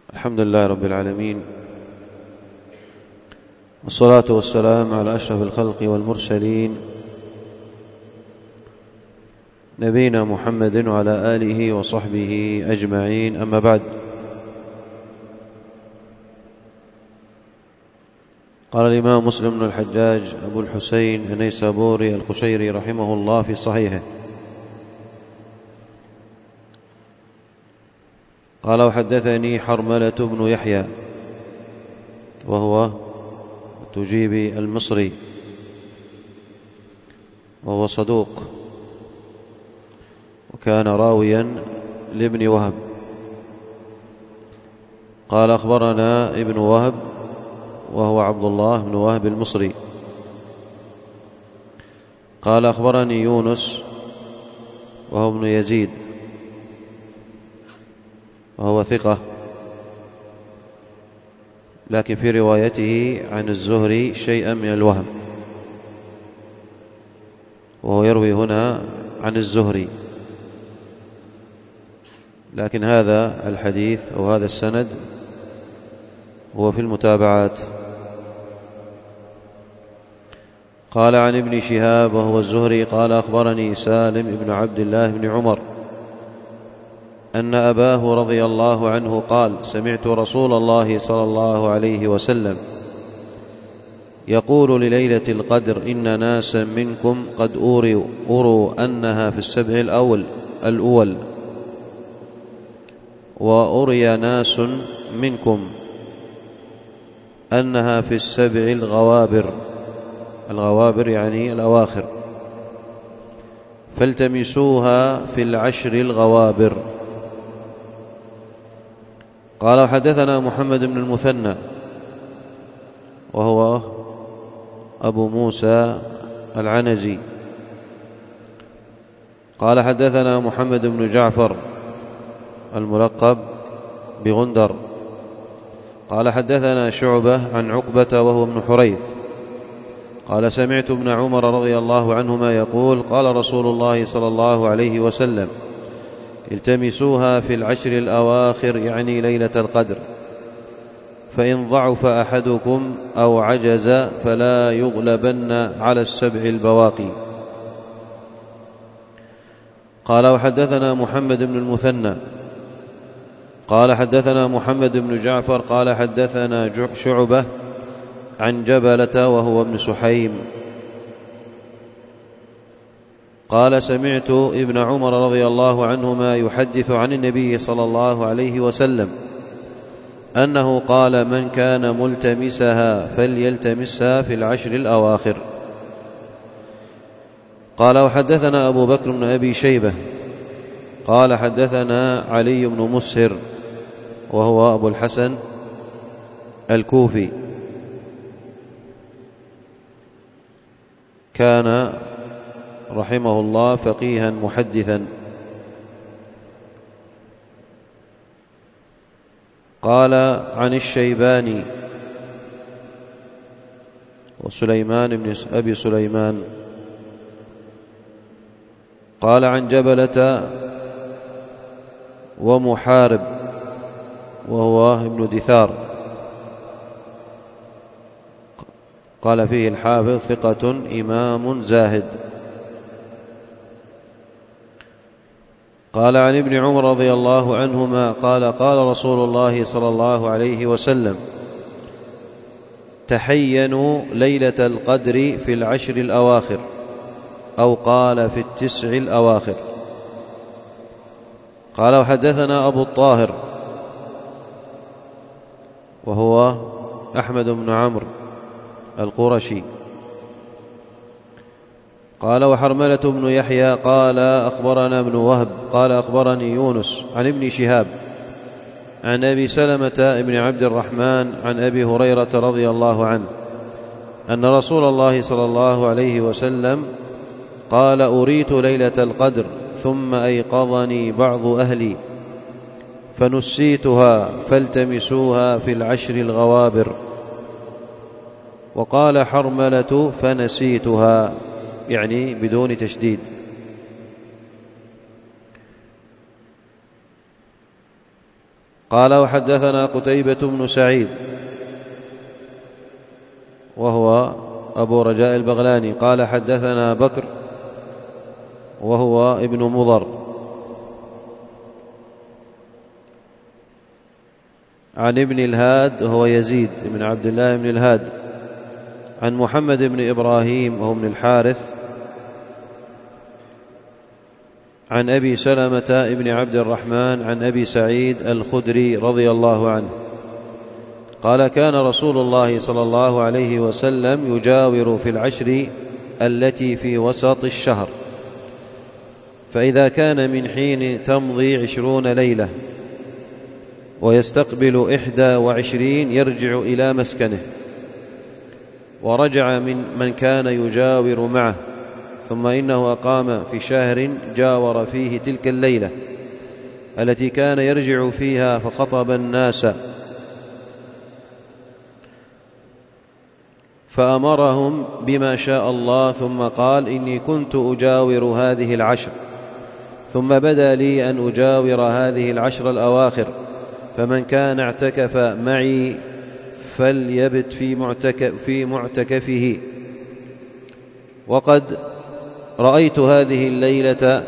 الحمد لله رب العالمين، والصلاة والسلام على أشرف الخلق والمرسلين نبينا محمد وعلى آله وصحبه أجمعين. أما بعد، قال الإمام مسلم بن الحجاج أبو الحسين النيسابوري القشيري رحمه الله في صحيحه: قال: وحدثني حرملة بن يحيى وهو تجيبي المصري وهو صدوق، وكان راويا لابن وهب. قال: أخبرنا ابن وهب وهو عبد الله بن وهب المصري. قال: أخبرني يونس وهو ابن يزيد وهو ثقة، لكن في روايته عن الزهري شيئا من الوهم، وهو يروي هنا عن الزهري، لكن هذا الحديث أو هذا السند هو في المتابعات. قال: عن ابن شهاب وهو الزهري قال: أخبرني سالم بن عبد الله بن عمر أن أباه رضي الله عنه قال: سمعت رسول الله صلى الله عليه وسلم يقول لليلة القدر: إن ناسا منكم قد أروا أنها في السبع الأول، وأري ناس منكم أنها في السبع الغوابر يعني الأواخر، فالتمسوها في العشر الغوابر. قال: وحدثنا محمد بن المثنى وهو أبو موسى العنزي. قال: حدثنا محمد بن جعفر الملقب بغندر. قال: حدثنا شعبة عن عقبة وهو ابن حريث قال: سمعت ابن عمر رضي الله عنهما يقول: قال رسول الله صلى الله عليه وسلم: التمسوها في العشر الأواخر، يعني ليلة القدر، فإن ضعف أحدكم أو عجز فلا يغلبن على السبع البواقي. قال: وحدثنا محمد بن المثنى قال: حدثنا محمد بن جعفر قال: حدثنا شعبة عن جبلة وهو ابن سحيم قال: سمعت ابن عمر رضي الله عنهما يحدث عن النبي صلى الله عليه وسلم أنه قال: من كان ملتمسها فليلتمسها في العشر الأواخر. قال: وحدثنا أبو بكر بن أبي شيبة قال: حدثنا علي بن مسهر وهو أبو الحسن الكوفي، كان رحمه الله فقيها محدثا. قال: عن الشيباني وسليمان بن أبي سليمان قال: عن جبلة ومحارب وهو ابن دثار. قال فيه الحافظ: ثقة إمام زاهد. قال: عن ابن عمر رضي الله عنهما قال: قال رسول الله صلى الله عليه وسلم: تحينوا ليلة القدر في العشر الأواخر، أو قال في التسع الأواخر. قال: وحدثنا أبو الطاهر وهو أحمد بن عمرو القرشي قال: وحرملة بن يحيى قال: أخبرنا ابن وهب قال: أخبرني يونس عن ابن شهاب عن أبي سلمة بن عبد الرحمن عن أبي هريرة رضي الله عنه أن رسول الله صلى الله عليه وسلم قال: أريت ليلة القدر ثم أيقظني بعض أهلي فنسيتها فالتمسوها في العشر الغوابر. وقال حرملة: فنسيتها، يعني بدون تشديد. قال وحدثنا قتيبة بن سعيد وهو أبو رجاء البغلاني قال حدثنا بكر وهو ابن مضر عن ابن الهاد وهو يزيد بن عبد الله بن الهاد عن محمد بن إبراهيم وهو ابن الحارث عن أبي سلمة بن عبد الرحمن عن أبي سعيد الخدري رضي الله عنه قال كان رسول الله صلى الله عليه وسلم يجاور في العشر التي في وسط الشهر، فإذا كان من حين تمضي 20 ليلة ويستقبل 21 يرجع إلى مسكنه، ورجع من كان يجاور معه، ثم إنه أقام في شهر جاور فيه تلك الليلة التي كان يرجع فيها فخطب الناس فأمرهم بما شاء الله، ثم قال إني كنت أجاور هذه العشر، ثم بدا لي أن أجاور هذه العشر الأواخر، فمن كان اعتكف معي فليبت في معتكفه، وقد رأيت هذه الليلة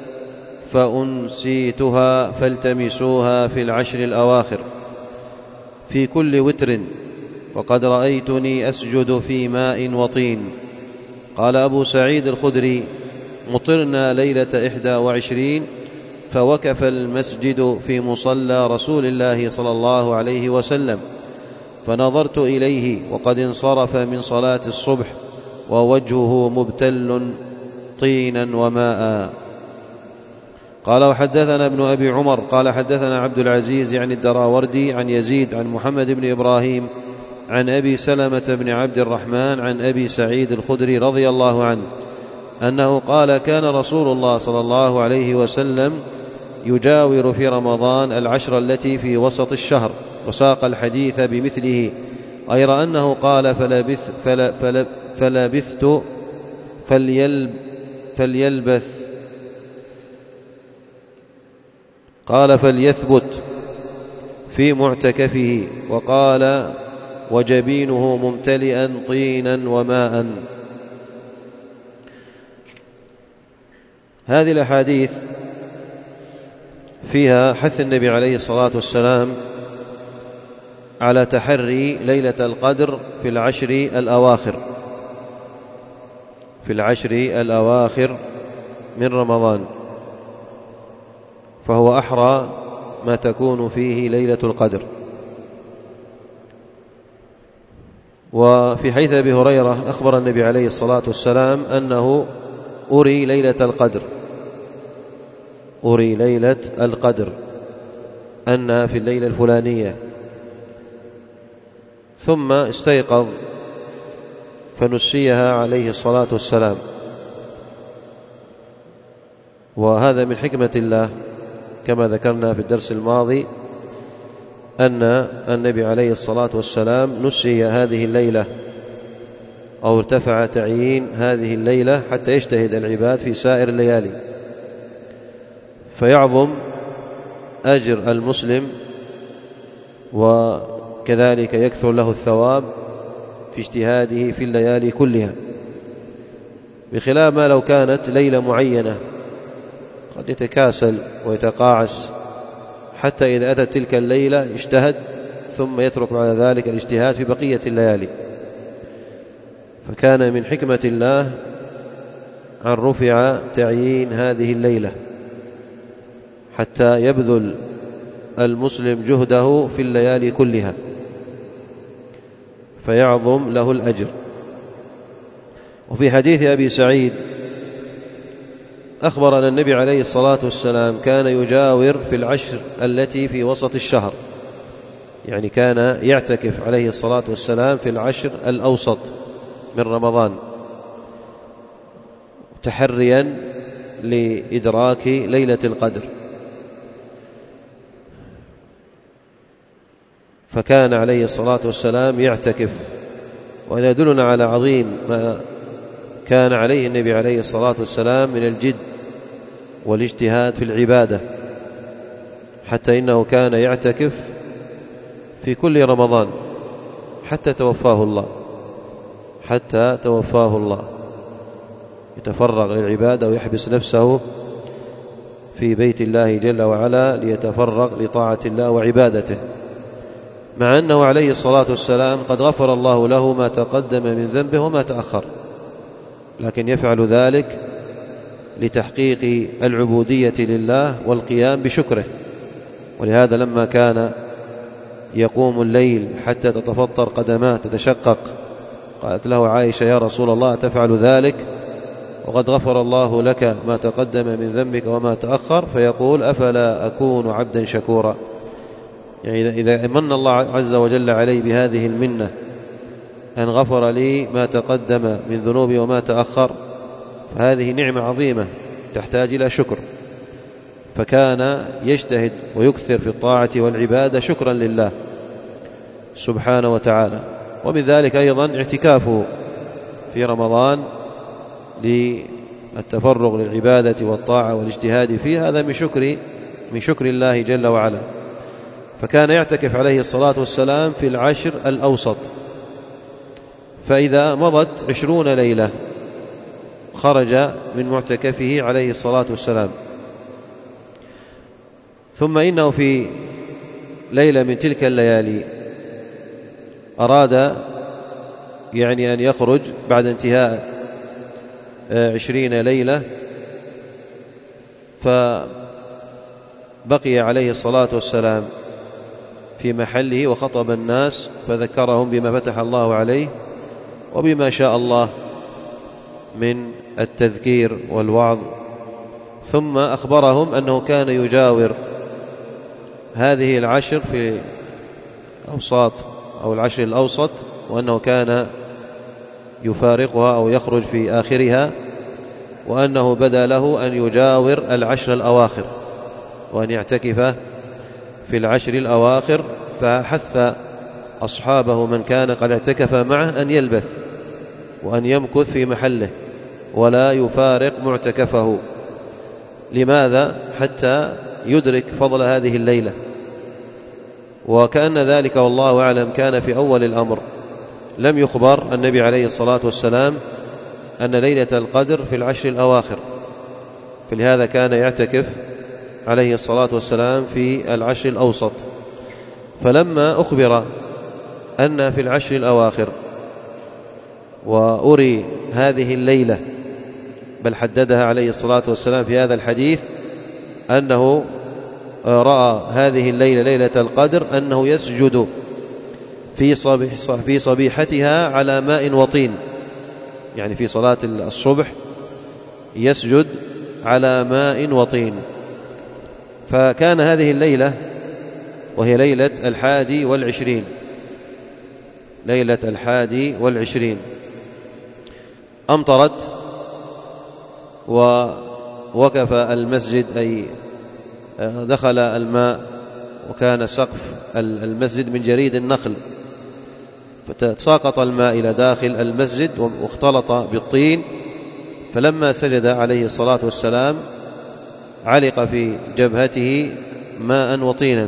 فأنسيتها فالتمسوها في العشر الأواخر في كل وتر، وقد رأيتني أسجد في ماء وطين. قال أبو سعيد الخدري مطرنا ليلة 21 فوقف المسجد في مصلى رسول الله صلى الله عليه وسلم، فنظرت إليه وقد انصرف من صلاة الصبح ووجهه مبتل طينا وماء. قال وحدثنا ابن أبي عمر قال حدثنا عبد العزيز يعني الدراوردي عن يزيد عن محمد بن إبراهيم عن أبي سلمة بن عبد الرحمن عن أبي سعيد الخدري رضي الله عنه أنه قال كان رسول الله صلى الله عليه وسلم يجاور في رمضان العشر التي في وسط الشهر، وساق الحديث بمثله، غير أنه قال فلبثت فليلبث، قال فليثبت في معتكفه، وقال وجبينه ممتلئا طينا وماء. هذه الأحاديث فيها حث النبي عليه الصلاة والسلام على تحري ليلة القدر في العشر الأواخر من رمضان، فهو أحرى ما تكون فيه ليلة القدر. وفي حديث أبي هريرة أخبر النبي عليه الصلاة والسلام أنه أري ليلة القدر أنها في الليلة الفلانية، ثم استيقظ فنسيها عليه الصلاة والسلام. وهذا من حكمة الله كما ذكرنا في الدرس الماضي أن النبي عليه الصلاة والسلام نسي هذه الليلة أو ارتفع تعيين هذه الليلة حتى يجتهد العباد في سائر الليالي، فيعظم أجر المسلم وكذلك يكثر له الثواب في اجتهاده في الليالي كلها، بخلاف ما لو كانت ليلة معينة قد يتكاسل ويتقاعس حتى إذا أتت تلك الليلة اجتهد ثم يترك بعد ذلك الاجتهاد في بقية الليالي. فكان من حكمة الله أن رفع تعيين هذه الليلة حتى يبذل المسلم جهده في الليالي كلها فيعظم له الأجر. وفي حديث أبي سعيد أخبر أن النبي عليه الصلاة والسلام كان يجاور في العشر التي في وسط الشهر، يعني كان يعتكف عليه الصلاة والسلام في العشر الأوسط من رمضان تحريا لإدراك ليلة القدر، فكان عليه الصلاة والسلام يعتكف. وهذا يدلنا على عظيم ما كان عليه النبي عليه الصلاة والسلام من الجد والاجتهاد في العبادة، حتى إنه كان يعتكف في كل رمضان حتى توفاه الله، يتفرغ للعبادة ويحبس نفسه في بيت الله جل وعلا ليتفرغ لطاعة الله وعبادته، مع أنه عليه الصلاة والسلام قد غفر الله له ما تقدم من ذنبه وما تأخر، لكن يفعل ذلك لتحقيق العبودية لله والقيام بشكره. ولهذا لما كان يقوم الليل حتى تتفطر قدماه تتشقق، قالت له عائشة: يا رسول الله تفعل ذلك وقد غفر الله لك ما تقدم من ذنبك وما تأخر؟ فيقول: أفلا أكون عبدا شكورا. يعني إذا من الله عز وجل علي بهذه المنة أن غفر لي ما تقدم من ذنوبي وما تأخر، فهذه نعمة عظيمة تحتاج إلى شكر. فكان يجتهد ويكثر في الطاعة والعبادة شكرا لله سبحانه وتعالى. ومن ذلك أيضا اعتكافه في رمضان للتفرغ للعبادة والطاعة والاجتهاد فيها، هذا من شكر الله جل وعلا. فكان يعتكف عليه الصلاة والسلام في العشر الأوسط، فإذا مضت 20 ليلة خرج من معتكفه عليه الصلاة والسلام. ثم إنه في ليلة من تلك الليالي أراد يعني أن يخرج بعد انتهاء 20 ليلة، فبقي عليه الصلاة والسلام في محله وخطب الناس فذكرهم بما فتح الله عليه وبما شاء الله من التذكير والوعظ، ثم أخبرهم أنه كان يجاور هذه العشر في أوساط أو العشر الأوسط، وأنه كان يفارقها أو يخرج في آخرها، وأنه بدا له أن يجاور العشر الأواخر وأن يعتكف في العشر الأواخر. فحث أصحابه من كان قد اعتكف معه أن يلبث وأن يمكث في محله ولا يفارق معتكفه. لماذا؟ حتى يدرك فضل هذه الليلة. وكأن ذلك والله أعلم كان في أول الأمر، لم يخبر النبي عليه الصلاة والسلام أن ليلة القدر في العشر الأواخر، فلهذا كان يعتكف عليه الصلاة والسلام في العشر الأوسط. فلما أخبر أن في العشر الأواخر وأري هذه الليلة، بل حددها عليه الصلاة والسلام في هذا الحديث أنه رأى هذه الليلة ليلة القدر أنه يسجد في صبيحتها على ماء وطين، يعني في صلاة الصبح يسجد على ماء وطين. فكان هذه الليلة وهي ليلة 21، ليلة 21 أمطرت ووقف المسجد، أي دخل الماء، وكان سقف المسجد من جريد النخل، فتساقط الماء إلى داخل المسجد واختلط بالطين. فلما سجد عليه الصلاة والسلام علق في جبهته ماء وطينا،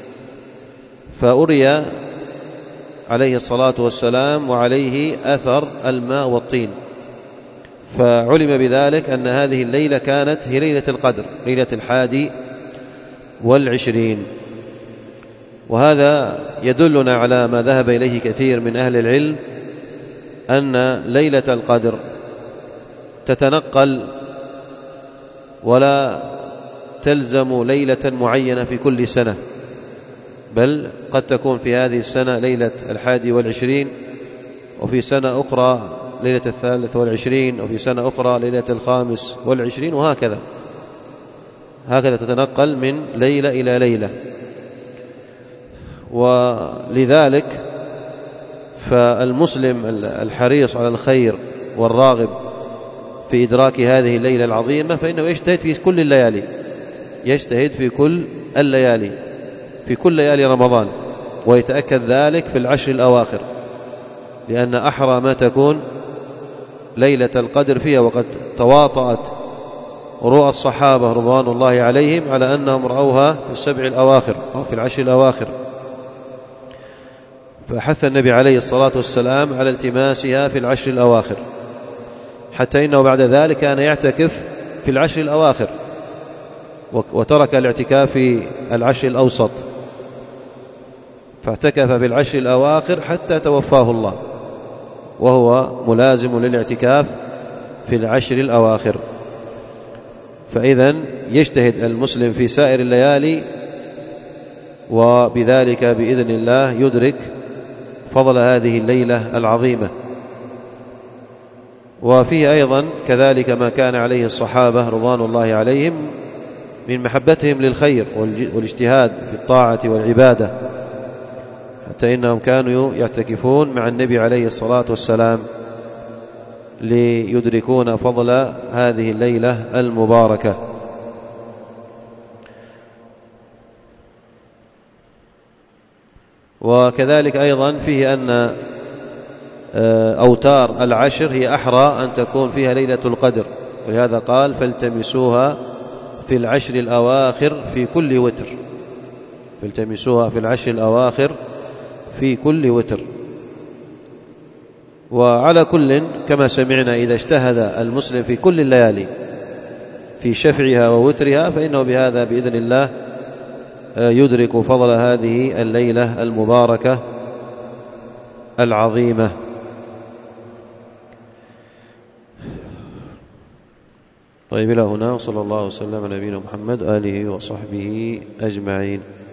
فأري عليه الصلاة والسلام وعليه أثر الماء والطين، فعلم بذلك أن هذه الليلة كانت هي ليلة القدر، ليلة 21. وهذا يدلنا على ما ذهب إليه كثير من أهل العلم، أن ليلة القدر تتنقل ولا تلزم ليلة معينة في كل سنة، بل قد تكون في هذه السنة ليلة 21، وفي سنة أخرى ليلة 23، وفي سنة أخرى ليلة 25، وهكذا تتنقل من ليلة إلى ليلة. ولذلك فالمسلم الحريص على الخير والراغب في إدراك هذه الليلة العظيمة فإنه يجتهد في كل الليالي، يجتهد في كل الليالي، في كل ليالي رمضان، ويتأكد ذلك في العشر الأواخر، لأن أحرى ما تكون ليلة القدر فيها وقد تواطأت رؤى الصحابة رضوان الله عليهم على أنهم رأوها في السبع الأواخر أو في العشر الأواخر، فحث النبي عليه الصلاة والسلام على التماسها في العشر الأواخر، حتى إنه بعد ذلك كان يعتكف في العشر الأواخر، وترك الاعتكاف في العشر الأوسط، فاعتكف في العشر الأواخر حتى توفاه الله، وهو ملازم للاعتكاف في العشر الأواخر. فإذن يجتهد المسلم في سائر الليالي، وبذلك بإذن الله يدرك فضل هذه الليلة العظيمة. وفيه أيضا كذلك ما كان عليه الصحابة رضوان الله عليهم من محبتهم للخير والاجتهاد في الطاعة والعبادة، حتى إنهم كانوا يعتكفون مع النبي عليه الصلاة والسلام ليدركون فضل هذه الليلة المباركة. وكذلك أيضا فيه أن أوتار العشر هي أحرى أن تكون فيها ليلة القدر، ولهذا قال فالتمسوها في العشر الأواخر في كل وتر، فالتمسوها في العشر الأواخر في كل وتر. وعلى كل كما سمعنا إذا اجتهد المسلم في كل الليالي في شفعها ووترها فإنه بهذا بإذن الله يدرك فضل هذه الليلة المباركة العظيمة. طيب إلى هنا، وصلى الله وسلم على نبينا محمد آله وصحبه أجمعين.